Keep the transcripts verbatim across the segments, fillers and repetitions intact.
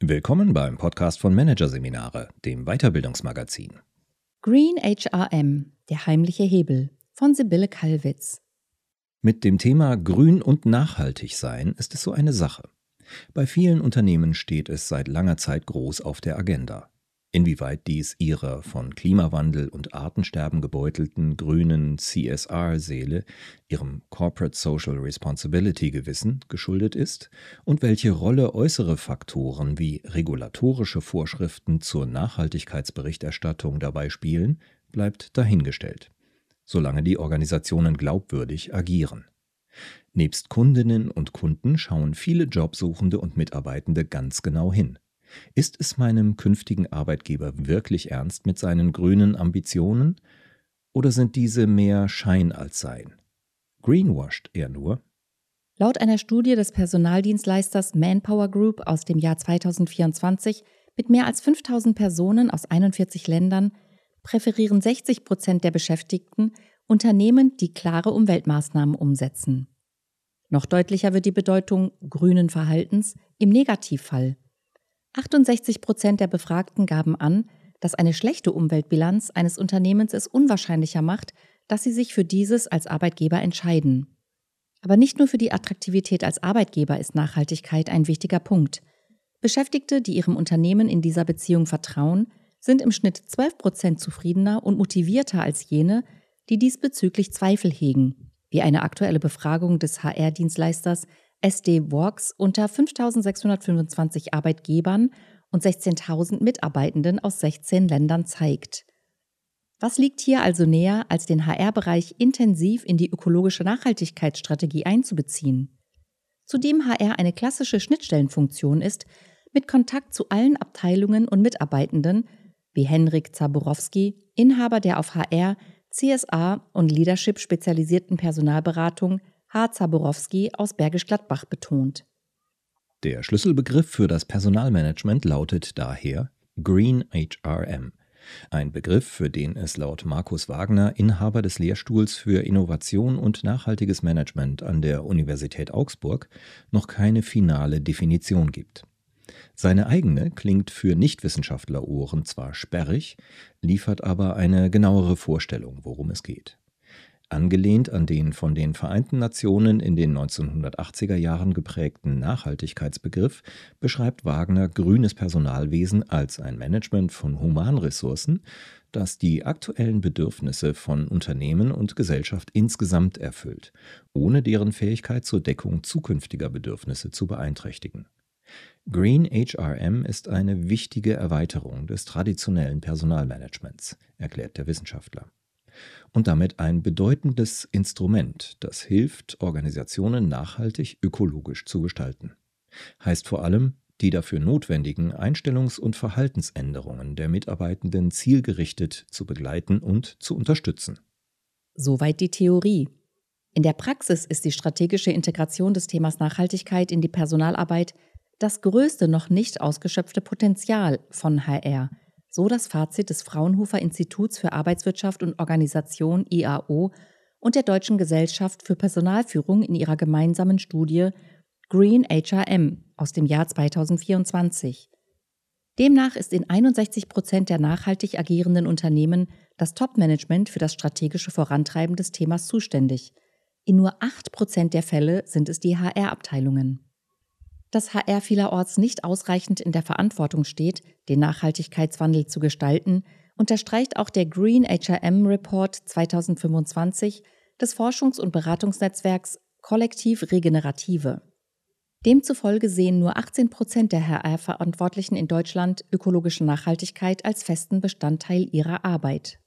Willkommen beim Podcast von Managerseminare, dem Weiterbildungsmagazin. Green H R M, der heimliche Hebel von Sibylle Kallwitz. Mit dem Thema Grün und nachhaltig sein ist es so eine Sache. Bei vielen Unternehmen steht es seit langer Zeit groß auf der Agenda. Inwieweit dies ihrer von Klimawandel und Artensterben gebeutelten grünen C S R-Seele, ihrem Corporate Social Responsibility Gewissen, geschuldet ist und welche Rolle äußere Faktoren wie regulatorische Vorschriften zur Nachhaltigkeitsberichterstattung dabei spielen, bleibt dahingestellt, solange die Organisationen glaubwürdig agieren. Nebst Kundinnen und Kunden schauen viele Jobsuchende und Mitarbeitende ganz genau hin. Ist es meinem künftigen Arbeitgeber wirklich ernst mit seinen grünen Ambitionen? Oder sind diese mehr Schein als Sein? Greenwashed er nur? Laut einer Studie des Personaldienstleisters Manpower Group aus dem Jahr zweitausendvierundzwanzig mit mehr als fünftausend Personen aus einundvierzig Ländern präferieren sechzig Prozent der Beschäftigten Unternehmen, die klare Umweltmaßnahmen umsetzen. Noch deutlicher wird die Bedeutung grünen Verhaltens im Negativfall. achtundsechzig Prozent der Befragten gaben an, dass eine schlechte Umweltbilanz eines Unternehmens es unwahrscheinlicher macht, dass sie sich für dieses als Arbeitgeber entscheiden. Aber nicht nur für die Attraktivität als Arbeitgeber ist Nachhaltigkeit ein wichtiger Punkt. Beschäftigte, die ihrem Unternehmen in dieser Beziehung vertrauen, sind im Schnitt zwölf Prozent zufriedener und motivierter als jene, die diesbezüglich Zweifel hegen, wie eine aktuelle Befragung des H R-Dienstleisters S D Works unter fünftausendsechshundertfünfundzwanzig Arbeitgebern und sechzehntausend Mitarbeitenden aus sechzehn Ländern zeigt. Was liegt hier also näher, als den H R-Bereich intensiv in die ökologische Nachhaltigkeitsstrategie einzubeziehen? Zudem H R eine klassische Schnittstellenfunktion ist, mit Kontakt zu allen Abteilungen und Mitarbeitenden, wie Henrik Zaborowski, Inhaber der auf H R, C S R und Leadership spezialisierten Personalberatung H. Zaborowski aus Bergisch Gladbach betont. Der Schlüsselbegriff für das Personalmanagement lautet daher Green H R M. Ein Begriff, für den es laut Markus Wagner, Inhaber des Lehrstuhls für Innovation und nachhaltiges Management an der Universität Augsburg, noch keine finale Definition gibt. Seine eigene klingt für Nichtwissenschaftlerohren zwar sperrig, liefert aber eine genauere Vorstellung, worum es geht. Angelehnt an den von den Vereinten Nationen in den neunzehnhundertachtziger Jahren geprägten Nachhaltigkeitsbegriff beschreibt Wagner grünes Personalwesen als ein Management von Humanressourcen, das die aktuellen Bedürfnisse von Unternehmen und Gesellschaft insgesamt erfüllt, ohne deren Fähigkeit zur Deckung zukünftiger Bedürfnisse zu beeinträchtigen. Green H R M ist eine wichtige Erweiterung des traditionellen Personalmanagements, erklärt der Wissenschaftler. Und damit ein bedeutendes Instrument, das hilft, Organisationen nachhaltig ökologisch zu gestalten. Heißt vor allem, die dafür notwendigen Einstellungs- und Verhaltensänderungen der Mitarbeitenden zielgerichtet zu begleiten und zu unterstützen. Soweit die Theorie. In der Praxis ist die strategische Integration des Themas Nachhaltigkeit in die Personalarbeit das größte noch nicht ausgeschöpfte Potenzial von H R, so das Fazit des Fraunhofer Instituts für Arbeitswirtschaft und Organisation I A O und der Deutschen Gesellschaft für Personalführung in ihrer gemeinsamen Studie Green H R M aus dem Jahr zweitausendvierundzwanzig. Demnach ist in einundsechzig Prozent der nachhaltig agierenden Unternehmen das Top-Management für das strategische Vorantreiben des Themas zuständig. In nur acht Prozent der Fälle sind es die H R-Abteilungen. Dass H R vielerorts nicht ausreichend in der Verantwortung steht, den Nachhaltigkeitswandel zu gestalten, unterstreicht auch der Green H R M Report zweitausendfünfundzwanzig des Forschungs- und Beratungsnetzwerks Kollektiv Regenerative. Demzufolge sehen nur achtzehn Prozent der H R-Verantwortlichen in Deutschland ökologische Nachhaltigkeit als festen Bestandteil ihrer Arbeit.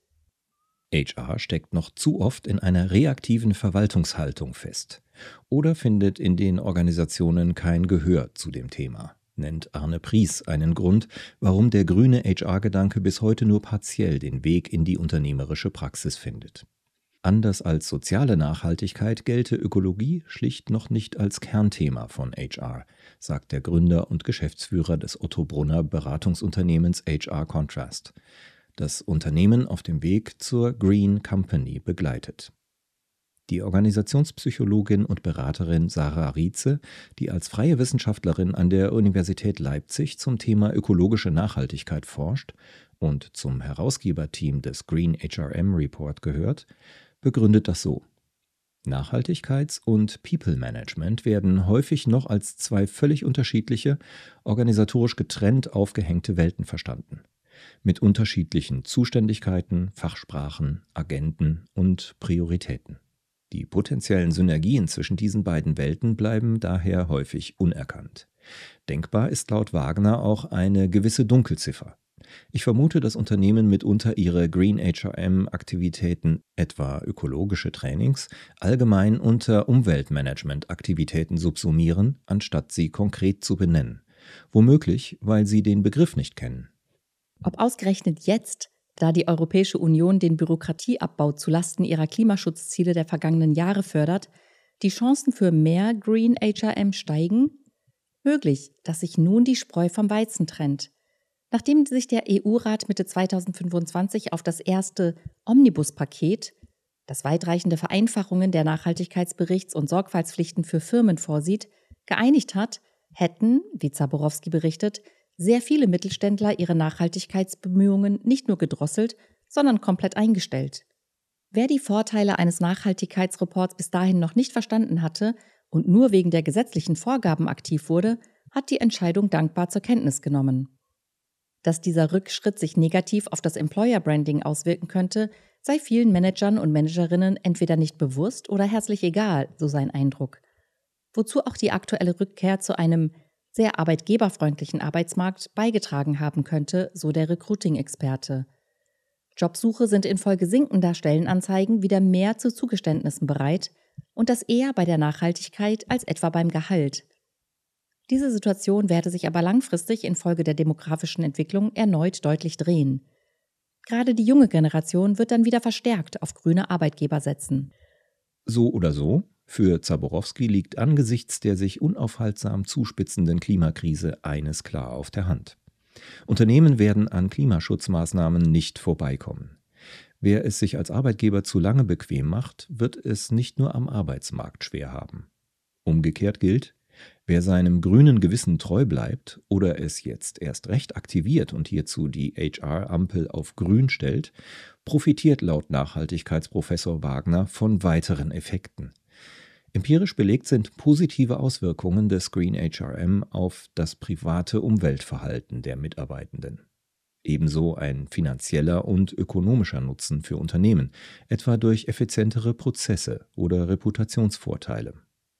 H R steckt noch zu oft in einer reaktiven Verwaltungshaltung fest oder findet in den Organisationen kein Gehör zu dem Thema, nennt Arne Pries einen Grund, warum der grüne H R-Gedanke bis heute nur partiell den Weg in die unternehmerische Praxis findet. Anders als soziale Nachhaltigkeit gelte Ökologie schlicht noch nicht als Kernthema von H R, sagt der Gründer und Geschäftsführer des Otto Brunner Beratungsunternehmens H R Contrast, das Unternehmen auf dem Weg zur Green Company begleitet. Die Organisationspsychologin und Beraterin Sarah Rietze, die als freie Wissenschaftlerin an der Universität Leipzig zum Thema ökologische Nachhaltigkeit forscht und zum Herausgeberteam des Green H R M Report gehört, begründet das so: Nachhaltigkeits- und People-Management werden häufig noch als zwei völlig unterschiedliche, organisatorisch getrennt aufgehängte Welten verstanden, mit unterschiedlichen Zuständigkeiten, Fachsprachen, Agenten und Prioritäten. Die potenziellen Synergien zwischen diesen beiden Welten bleiben daher häufig unerkannt. Denkbar ist laut Wagner auch eine gewisse Dunkelziffer. Ich vermute, dass Unternehmen mitunter ihre Green H R M-Aktivitäten, etwa ökologische Trainings, allgemein unter Umweltmanagement-Aktivitäten subsumieren, anstatt sie konkret zu benennen. Womöglich, weil sie den Begriff nicht kennen. Ob ausgerechnet jetzt, da die Europäische Union den Bürokratieabbau zulasten ihrer Klimaschutzziele der vergangenen Jahre fördert, die Chancen für mehr Green H R M steigen? Möglich, dass sich nun die Spreu vom Weizen trennt. Nachdem sich der E U-Rat Mitte zweitausendfünfundzwanzig auf das erste Omnibus-Paket, das weitreichende Vereinfachungen der Nachhaltigkeitsberichts- und Sorgfaltspflichten für Firmen vorsieht, geeinigt hat, hätten, wie Zaborowski berichtet, sehr viele Mittelständler ihre Nachhaltigkeitsbemühungen nicht nur gedrosselt, sondern komplett eingestellt. Wer die Vorteile eines Nachhaltigkeitsreports bis dahin noch nicht verstanden hatte und nur wegen der gesetzlichen Vorgaben aktiv wurde, hat die Entscheidung dankbar zur Kenntnis genommen. Dass dieser Rückschritt sich negativ auf das Employer-Branding auswirken könnte, sei vielen Managern und Managerinnen entweder nicht bewusst oder herzlich egal, so sein Eindruck. Wozu auch die aktuelle Rückkehr zu einem sehr arbeitgeberfreundlichen Arbeitsmarkt beigetragen haben könnte, so der Recruiting-Experte. Jobsuche sind infolge sinkender Stellenanzeigen wieder mehr zu Zugeständnissen bereit und das eher bei der Nachhaltigkeit als etwa beim Gehalt. Diese Situation werde sich aber langfristig infolge der demografischen Entwicklung erneut deutlich drehen. Gerade die junge Generation wird dann wieder verstärkt auf grüne Arbeitgeber setzen. So oder so, für Zaborowski liegt angesichts der sich unaufhaltsam zuspitzenden Klimakrise eines klar auf der Hand: Unternehmen werden an Klimaschutzmaßnahmen nicht vorbeikommen. Wer es sich als Arbeitgeber zu lange bequem macht, wird es nicht nur am Arbeitsmarkt schwer haben. Umgekehrt gilt: Wer seinem grünen Gewissen treu bleibt oder es jetzt erst recht aktiviert und hierzu die H R-Ampel auf grün stellt, profitiert laut Nachhaltigkeitsprofessor Wagner von weiteren Effekten. Empirisch belegt sind positive Auswirkungen des Green H R M auf das private Umweltverhalten der Mitarbeitenden. Ebenso ein finanzieller und ökonomischer Nutzen für Unternehmen, etwa durch effizientere Prozesse oder Reputationsvorteile.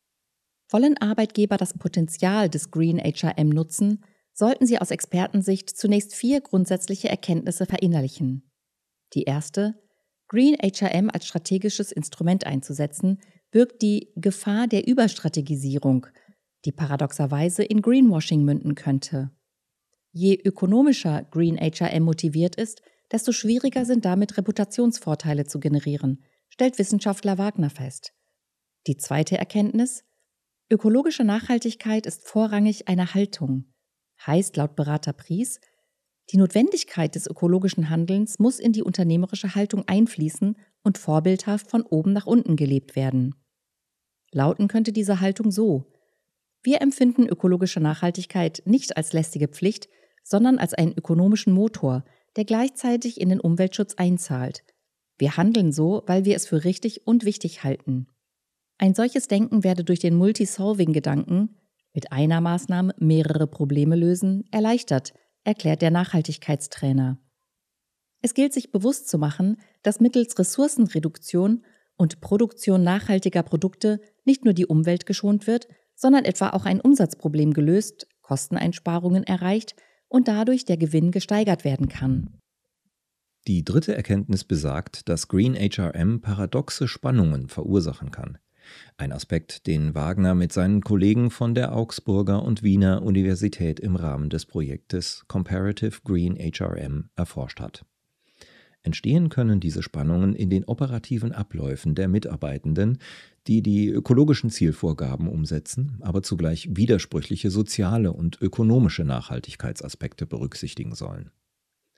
Wollen Arbeitgeber das Potenzial des Green H R M nutzen, sollten sie aus Expertensicht zunächst vier grundsätzliche Erkenntnisse verinnerlichen. Die erste: Green H R M als strategisches Instrument einzusetzen, birgt die Gefahr der Überstrategisierung, die paradoxerweise in Greenwashing münden könnte. Je ökonomischer Green H R M motiviert ist, desto schwieriger sind damit Reputationsvorteile zu generieren, stellt Wissenschaftler Wagner fest. Die zweite Erkenntnis: Ökologische Nachhaltigkeit ist vorrangig eine Haltung. Heißt laut Berater Pries, die Notwendigkeit des ökologischen Handelns muss in die unternehmerische Haltung einfließen und vorbildhaft von oben nach unten gelebt werden. Lauten könnte diese Haltung so: Wir empfinden ökologische Nachhaltigkeit nicht als lästige Pflicht, sondern als einen ökonomischen Motor, der gleichzeitig in den Umweltschutz einzahlt. Wir handeln so, weil wir es für richtig und wichtig halten. Ein solches Denken werde durch den Multi-Solving-Gedanken, mit einer Maßnahme mehrere Probleme lösen, erleichtert, erklärt der Nachhaltigkeitstrainer. Es gilt sich bewusst zu machen, dass mittels Ressourcenreduktion und Produktion nachhaltiger Produkte nicht nur die Umwelt geschont wird, sondern etwa auch ein Umsatzproblem gelöst, Kosteneinsparungen erreicht und dadurch der Gewinn gesteigert werden kann. Die dritte Erkenntnis besagt, dass Green H R M paradoxe Spannungen verursachen kann. Ein Aspekt, den Wagner mit seinen Kollegen von der Augsburger und Wiener Universität im Rahmen des Projektes Comparative Green H R M erforscht hat. Entstehen können diese Spannungen in den operativen Abläufen der Mitarbeitenden, die die ökologischen Zielvorgaben umsetzen, aber zugleich widersprüchliche soziale und ökonomische Nachhaltigkeitsaspekte berücksichtigen sollen.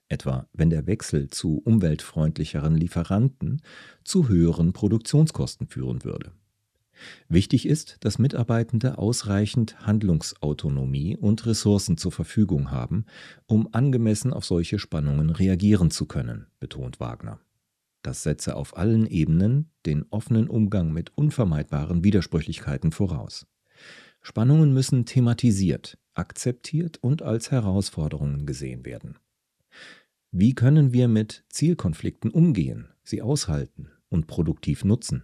etwa wenn der Wechsel zu umweltfreundlicheren Lieferanten zu höheren Produktionskosten führen würde. Wichtig ist, dass Mitarbeitende ausreichend Handlungsautonomie und Ressourcen zur Verfügung haben, um angemessen auf solche Spannungen reagieren zu können, betont Wagner. Das setze auf allen Ebenen den offenen Umgang mit unvermeidbaren Widersprüchlichkeiten voraus. Spannungen müssen thematisiert, akzeptiert und als Herausforderungen gesehen werden. Wie können wir mit Zielkonflikten umgehen, sie aushalten und produktiv nutzen?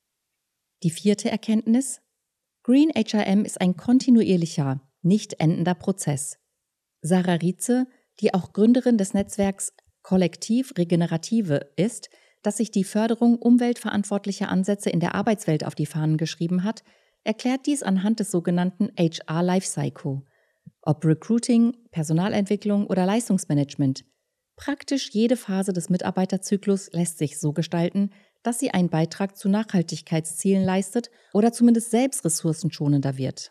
Die vierte Erkenntnis: Green H R M ist ein kontinuierlicher, nicht endender Prozess. Sarah Rietze, die auch Gründerin des Netzwerks Kollektiv Regenerative ist, das sich die Förderung umweltverantwortlicher Ansätze in der Arbeitswelt auf die Fahnen geschrieben hat, erklärt dies anhand des sogenannten H R Lifecycle. Ob Recruiting, Personalentwicklung oder Leistungsmanagement. Praktisch jede Phase des Mitarbeiterzyklus lässt sich so gestalten, dass sie einen Beitrag zu Nachhaltigkeitszielen leistet oder zumindest selbst ressourcenschonender wird.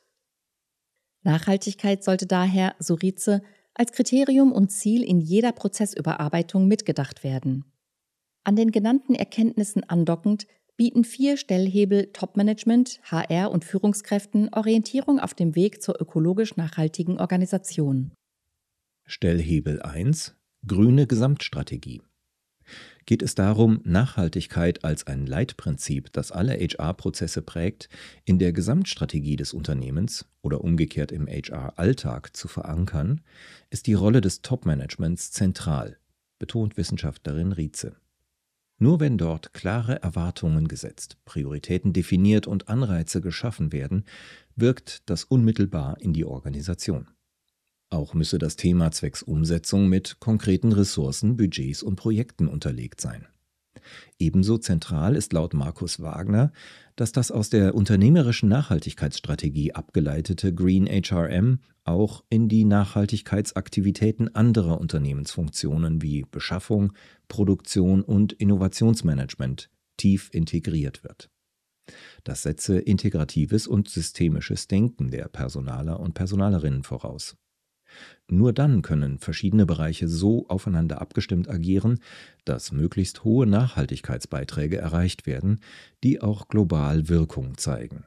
Nachhaltigkeit sollte daher, so Rietze, als Kriterium und Ziel in jeder Prozessüberarbeitung mitgedacht werden. An den genannten Erkenntnissen andockend bieten vier Stellhebel Topmanagement, H R und Führungskräften Orientierung auf dem Weg zur ökologisch nachhaltigen Organisation. Stellhebel eins: Grüne Gesamtstrategie. Geht es darum, Nachhaltigkeit als ein Leitprinzip, das alle H R-Prozesse prägt, in der Gesamtstrategie des Unternehmens oder umgekehrt im H R-Alltag zu verankern, ist die Rolle des Top-Managements zentral, betont Wissenschaftlerin Rietze. Nur wenn dort klare Erwartungen gesetzt, Prioritäten definiert und Anreize geschaffen werden, wirkt das unmittelbar in die Organisation. Auch müsse das Thema zwecks Umsetzung mit konkreten Ressourcen, Budgets und Projekten unterlegt sein. Ebenso zentral ist laut Markus Wagner, dass das aus der unternehmerischen Nachhaltigkeitsstrategie abgeleitete Green H R M auch in die Nachhaltigkeitsaktivitäten anderer Unternehmensfunktionen wie Beschaffung, Produktion und Innovationsmanagement tief integriert wird. Das setze integratives und systemisches Denken der Personaler und Personalerinnen voraus. Nur dann können verschiedene Bereiche so aufeinander abgestimmt agieren, dass möglichst hohe Nachhaltigkeitsbeiträge erreicht werden, die auch global Wirkung zeigen.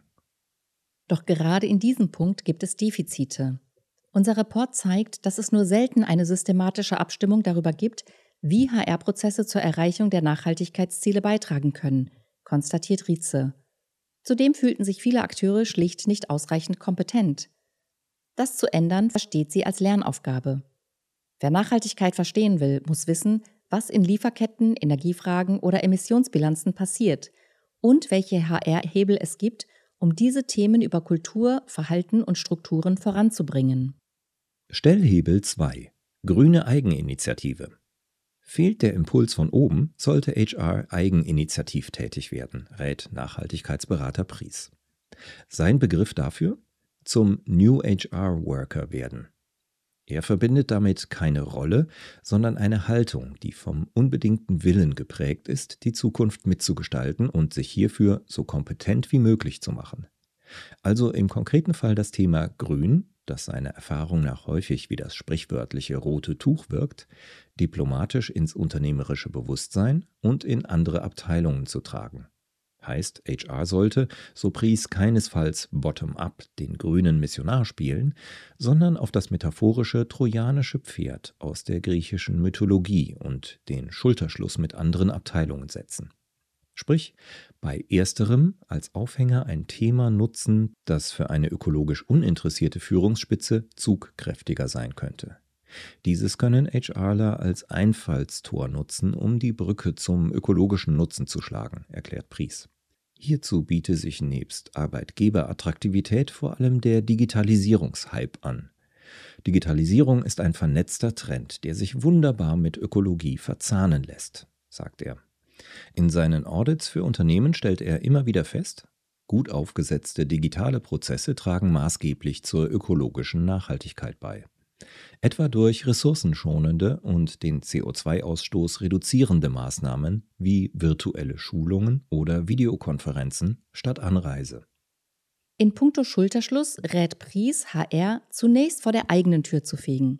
Doch gerade in diesem Punkt gibt es Defizite. Unser Report zeigt, dass es nur selten eine systematische Abstimmung darüber gibt, wie H R-Prozesse zur Erreichung der Nachhaltigkeitsziele beitragen können, konstatiert Rietze. Zudem fühlten sich viele Akteure schlicht nicht ausreichend kompetent. Das zu ändern, versteht sie als Lernaufgabe. Wer Nachhaltigkeit verstehen will, muss wissen, was in Lieferketten, Energiefragen oder Emissionsbilanzen passiert und welche H R-Hebel es gibt, um diese Themen über Kultur, Verhalten und Strukturen voranzubringen. Stellhebel zwei: Grüne Eigeninitiative. Fehlt der Impuls von oben, sollte H R eigeninitiativ tätig werden, rät Nachhaltigkeitsberater Pries. Sein Begriff dafür? Zum New H R-Worker werden. Er verbindet damit keine Rolle, sondern eine Haltung, die vom unbedingten Willen geprägt ist, die Zukunft mitzugestalten und sich hierfür so kompetent wie möglich zu machen. Also im konkreten Fall das Thema Grün, das seiner Erfahrung nach häufig wie das sprichwörtliche rote Tuch wirkt, diplomatisch ins unternehmerische Bewusstsein und in andere Abteilungen zu tragen. Heißt, H R sollte, so Pries, keinesfalls bottom-up den grünen Missionar spielen, sondern auf das metaphorische trojanische Pferd aus der griechischen Mythologie und den Schulterschluss mit anderen Abteilungen setzen. Sprich, bei ersterem als Aufhänger ein Thema nutzen, das für eine ökologisch uninteressierte Führungsspitze zugkräftiger sein könnte. Dieses können HRler als Einfallstor nutzen, um die Brücke zum ökologischen Nutzen zu schlagen, erklärt Pries. Hierzu biete sich nebst Arbeitgeberattraktivität vor allem der Digitalisierungshype an. Digitalisierung ist ein vernetzter Trend, der sich wunderbar mit Ökologie verzahnen lässt, sagt er. In seinen Audits für Unternehmen stellt er immer wieder fest, gut aufgesetzte digitale Prozesse tragen maßgeblich zur ökologischen Nachhaltigkeit bei. Etwa durch ressourcenschonende und den C O zwei Ausstoß reduzierende Maßnahmen wie virtuelle Schulungen oder Videokonferenzen statt Anreise. In puncto Schulterschluss rät Pries H R, zunächst vor der eigenen Tür zu fegen.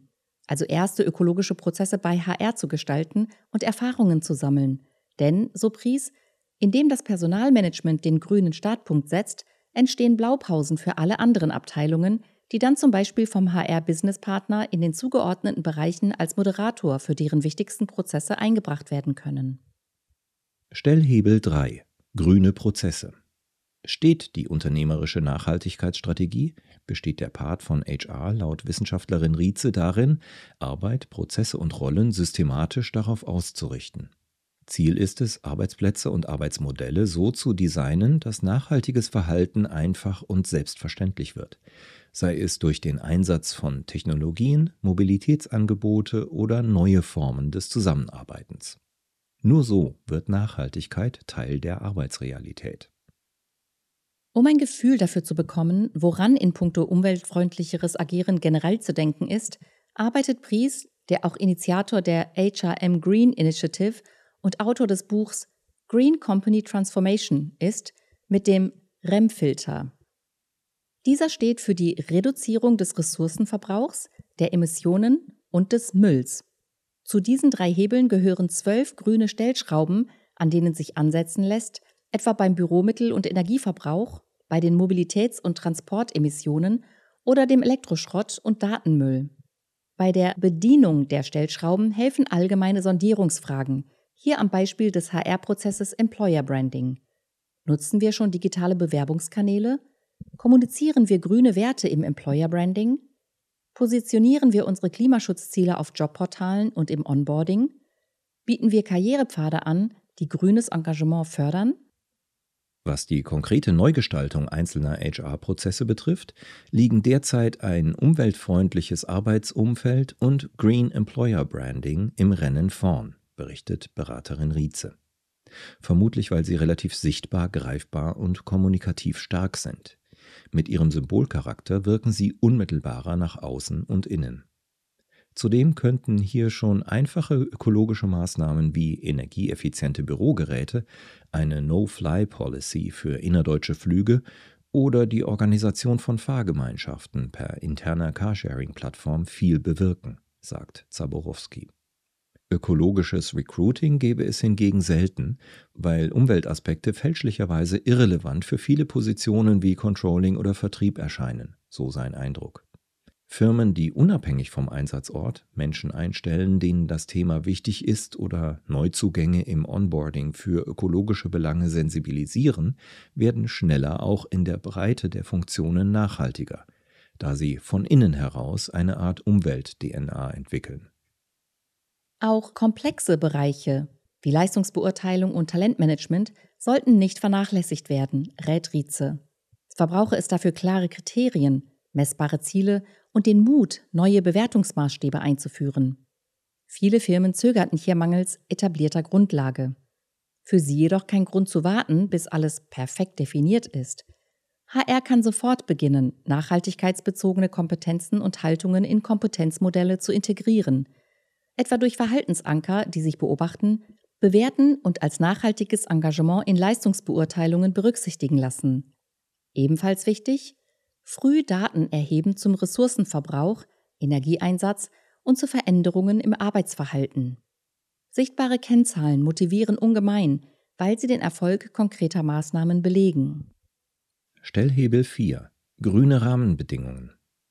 also erste ökologische Prozesse bei H R zu gestalten und Erfahrungen zu sammeln. Denn, so Pries, indem das Personalmanagement den grünen Startpunkt setzt, entstehen Blaupausen für alle anderen Abteilungen, die dann zum Beispiel vom H R-Business-Partner in den zugeordneten Bereichen als Moderator für deren wichtigsten Prozesse eingebracht werden können. Stellhebel drei. Grüne Prozesse. Steht die unternehmerische Nachhaltigkeitsstrategie, besteht der Part von H R laut Wissenschaftlerin Rietze darin, Arbeit, Prozesse und Rollen systematisch darauf auszurichten. Ziel ist es, Arbeitsplätze und Arbeitsmodelle so zu designen, dass nachhaltiges Verhalten einfach und selbstverständlich wird, sei es durch den Einsatz von Technologien, Mobilitätsangebote oder neue Formen des Zusammenarbeitens. Nur so wird Nachhaltigkeit Teil der Arbeitsrealität. Um ein Gefühl dafür zu bekommen, woran in puncto umweltfreundlicheres Agieren generell zu denken ist, arbeitet Pries, der auch Initiator der H R M Green Initiative und Autor des Buchs Green Company Transformation ist, mit dem R E M-Filter. Dieser steht für die Reduzierung des Ressourcenverbrauchs, der Emissionen und des Mülls. Zu diesen drei Hebeln gehören zwölf grüne Stellschrauben, an denen sich ansetzen lässt, etwa beim Büromittel- und Energieverbrauch, bei den Mobilitäts- und Transportemissionen oder dem Elektroschrott und Datenmüll. Bei der Bedienung der Stellschrauben helfen allgemeine Sondierungsfragen, hier am Beispiel des H R-Prozesses Employer Branding. Nutzen wir schon digitale Bewerbungskanäle? Kommunizieren wir grüne Werte im Employer Branding? Positionieren wir unsere Klimaschutzziele auf Jobportalen und im Onboarding? Bieten wir Karrierepfade an, die grünes Engagement fördern? Was die konkrete Neugestaltung einzelner H R-Prozesse betrifft, liegen derzeit ein umweltfreundliches Arbeitsumfeld und Green Employer Branding im Rennen vorn, berichtet Beraterin Rietze. Vermutlich, weil sie relativ sichtbar, greifbar und kommunikativ stark sind. Mit ihrem Symbolcharakter wirken sie unmittelbarer nach außen und innen. Zudem könnten hier schon einfache ökologische Maßnahmen wie energieeffiziente Bürogeräte, eine No-Fly-Policy für innerdeutsche Flüge oder die Organisation von Fahrgemeinschaften per interner Carsharing-Plattform viel bewirken, sagt Zaborowski. Ökologisches Recruiting gäbe es hingegen selten, weil Umweltaspekte fälschlicherweise irrelevant für viele Positionen wie Controlling oder Vertrieb erscheinen, so sein Eindruck. Firmen, die unabhängig vom Einsatzort Menschen einstellen, denen das Thema wichtig ist oder Neuzugänge im Onboarding für ökologische Belange sensibilisieren, werden schneller auch in der Breite der Funktionen nachhaltiger, da sie von innen heraus eine Art Umwelt-D N A entwickeln. Auch komplexe Bereiche wie Leistungsbeurteilung und Talentmanagement sollten nicht vernachlässigt werden, rät Rietze. Es verbrauche es dafür klare Kriterien, messbare Ziele und den Mut, neue Bewertungsmaßstäbe einzuführen. Viele Firmen zögerten hier mangels etablierter Grundlage. Für sie jedoch kein Grund zu warten, bis alles perfekt definiert ist. H R kann sofort beginnen, nachhaltigkeitsbezogene Kompetenzen und Haltungen in Kompetenzmodelle zu integrieren, etwa durch Verhaltensanker, die sich beobachten, bewerten und als nachhaltiges Engagement in Leistungsbeurteilungen berücksichtigen lassen. Ebenfalls wichtig: früh Daten erheben zum Ressourcenverbrauch, Energieeinsatz und zu Veränderungen im Arbeitsverhalten. Sichtbare Kennzahlen motivieren ungemein, weil sie den Erfolg konkreter Maßnahmen belegen. Stellhebel vier. Grüne Rahmenbedingungen.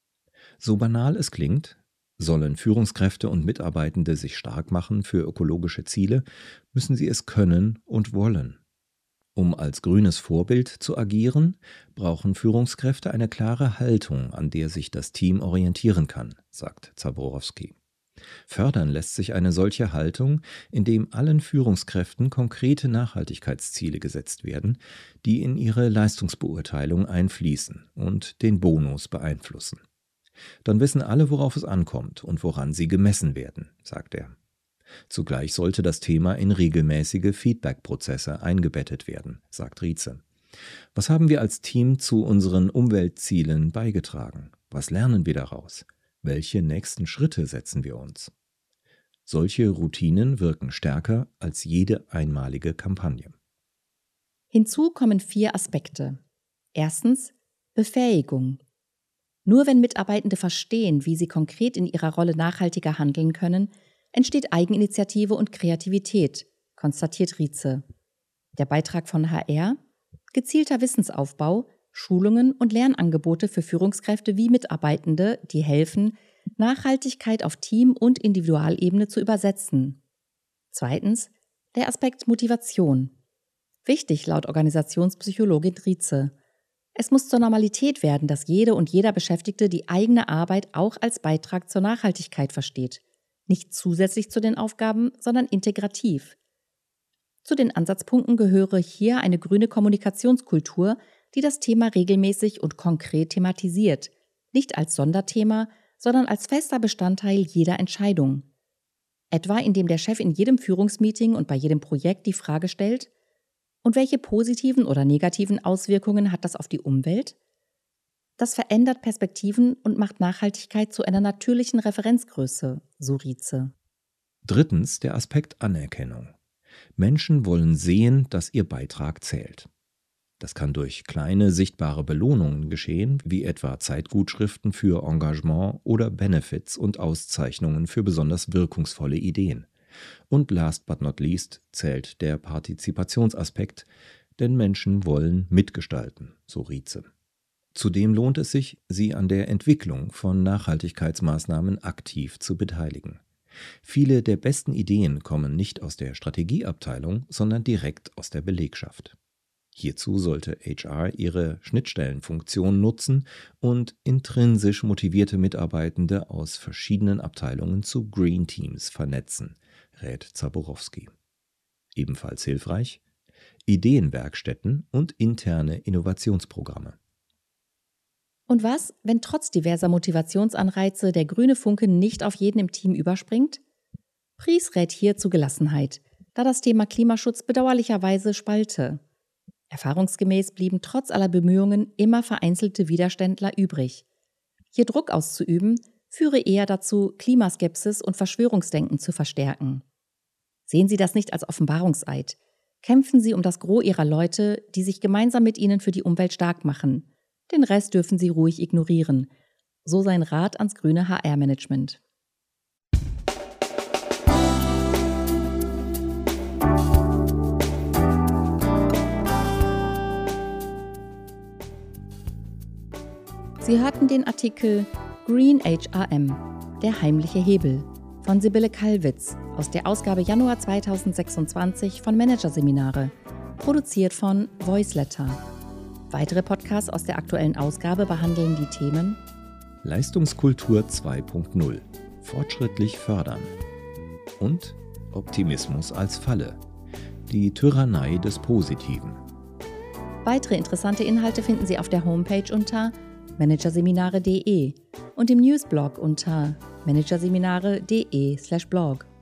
So banal es klingt, sollen Führungskräfte und Mitarbeitende sich stark machen für ökologische Ziele, müssen sie es können und wollen. Um als grünes Vorbild zu agieren, brauchen Führungskräfte eine klare Haltung, an der sich das Team orientieren kann, sagt Zaborowski. Fördern lässt sich eine solche Haltung, indem allen Führungskräften konkrete Nachhaltigkeitsziele gesetzt werden, die in ihre Leistungsbeurteilung einfließen und den Bonus beeinflussen. Dann wissen alle, worauf es ankommt und woran sie gemessen werden, sagt er. Zugleich sollte das Thema in regelmäßige Feedback-Prozesse eingebettet werden, sagt Rietze. Was haben wir als Team zu unseren Umweltzielen beigetragen? Was lernen wir daraus? Welche nächsten Schritte setzen wir uns? Solche Routinen wirken stärker als jede einmalige Kampagne. Hinzu kommen vier Aspekte. Erstens Befähigung. Nur wenn Mitarbeitende verstehen, wie sie konkret in ihrer Rolle nachhaltiger handeln können, entsteht Eigeninitiative und Kreativität, konstatiert Rietze. Der Beitrag von H R: gezielter Wissensaufbau, Schulungen und Lernangebote für Führungskräfte wie Mitarbeitende, die helfen, Nachhaltigkeit auf Team- und Individualebene zu übersetzen. Zweitens, der Aspekt Motivation. Wichtig laut Organisationspsychologin Rietze: Es muss zur Normalität werden, dass jede und jeder Beschäftigte die eigene Arbeit auch als Beitrag zur Nachhaltigkeit versteht. Nicht zusätzlich zu den Aufgaben, sondern integrativ. Zu den Ansatzpunkten gehöre hier eine grüne Kommunikationskultur, die das Thema regelmäßig und konkret thematisiert, nicht als Sonderthema, sondern als fester Bestandteil jeder Entscheidung. Etwa indem der Chef in jedem Führungsmeeting und bei jedem Projekt die Frage stellt: Und welche positiven oder negativen Auswirkungen hat das auf die Umwelt? Das verändert Perspektiven und macht Nachhaltigkeit zu einer natürlichen Referenzgröße, so Rietze. Drittens, der Aspekt Anerkennung. Menschen wollen sehen, dass ihr Beitrag zählt. Das kann durch kleine, sichtbare Belohnungen geschehen, wie etwa Zeitgutschriften für Engagement oder Benefits und Auszeichnungen für besonders wirkungsvolle Ideen. Und last but not least zählt der Partizipationsaspekt, denn Menschen wollen mitgestalten, so Rietze. Zudem lohnt es sich, sie an der Entwicklung von Nachhaltigkeitsmaßnahmen aktiv zu beteiligen. Viele der besten Ideen kommen nicht aus der Strategieabteilung, sondern direkt aus der Belegschaft. Hierzu sollte H R ihre Schnittstellenfunktion nutzen und intrinsisch motivierte Mitarbeitende aus verschiedenen Abteilungen zu Green Teams vernetzen, rät Zaborowski. Ebenfalls hilfreich: Ideenwerkstätten und interne Innovationsprogramme. Und was, wenn trotz diverser Motivationsanreize der grüne Funke nicht auf jeden im Team überspringt? Pries rät hier zu Gelassenheit, da das Thema Klimaschutz bedauerlicherweise spalte. Erfahrungsgemäß blieben trotz aller Bemühungen immer vereinzelte Widerständler übrig. Hier Druck auszuüben, führe eher dazu, Klimaskepsis und Verschwörungsdenken zu verstärken. Sehen Sie das nicht als Offenbarungseid. Kämpfen Sie um das Gros Ihrer Leute, die sich gemeinsam mit Ihnen für die Umwelt stark machen. Den Rest dürfen Sie ruhig ignorieren. So sein Rat ans grüne H R-Management. Sie hörten den Artikel Green H R M, der heimliche Hebel von Sibylle Kallwitz aus der Ausgabe Januar zweitausendsechsundzwanzig von Managerseminare, produziert von Voiceletter. Weitere Podcasts aus der aktuellen Ausgabe behandeln die Themen Leistungskultur zwei Punkt null – fortschrittlich fördern und Optimismus als Falle – die Tyrannei des Positiven. Weitere interessante Inhalte finden Sie auf der Homepage unter managerseminare punkt de und im Newsblog unter managerseminare punkt de slash blog.